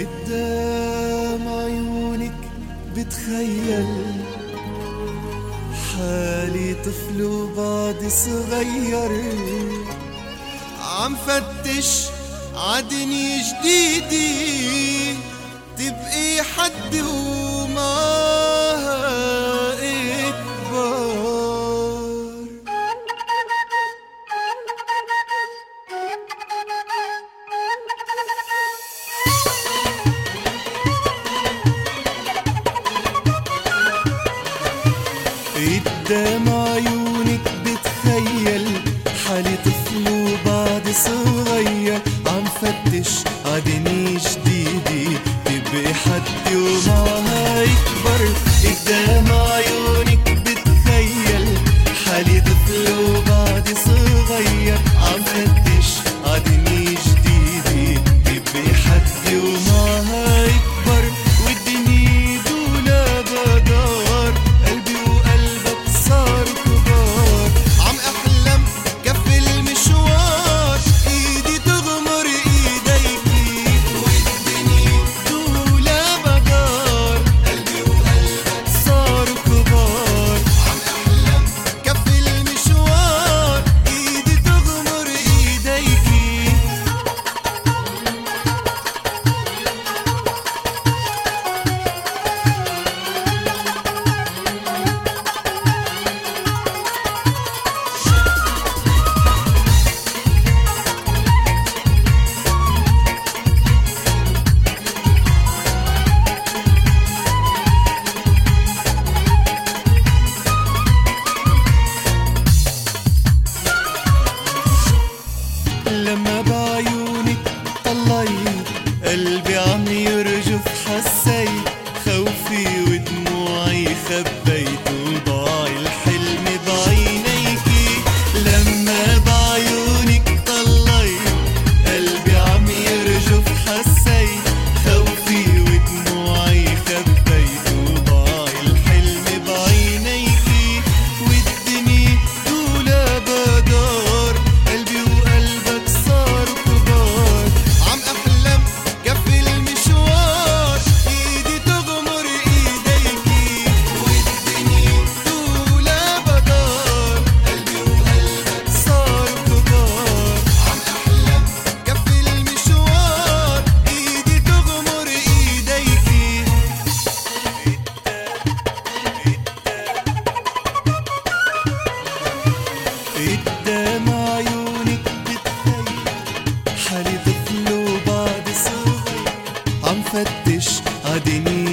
قدام عيونك بتخيل حالي طفل وبعد صغير عم فتش عدني جديدي تبقي حد وما اكبر. قدام عيونك بتخيل حالي طفل وبعد صغير عم فتش عدني جديدي تبقي حدي ومعها يكبر. قدام عيونك بتخيل حالي طفل وبعد صغير عم فتش عدني جديدي تبقي حدي ومعها يكبر. والدنيا دولاب دار قلبي وقلبك صاروا كبار عم احلم كف المشوار ايدي تغمر ايديكي. والدنيا دولاب دار قلبي وقلبك صاروا كبار عم احلم كف المشوار ايدي تغمر ايديكي. لما بعيونك طلعت قلبي عم يرجف حسيت خوفي ودموعي خبيت وضاع الحلم بعينيكي. لما بعيونك طلعت قلبي عم يرجف حسيت خوفي ودموعي خبيت وضاع الحلم بعينيكي. والدنيا دولاب دار قلبي وقلبك صاروا كبار عم احلم كف المشوار ايدي تغمر ايديكي. والدنيا دولاب دار قلبي وقلبك صاروا كبار عم احلم كف المشوار ايدي تغمر ايديكي. قدام عيونك بتخيل حالي طفل وبعد صغير عم فتش عدني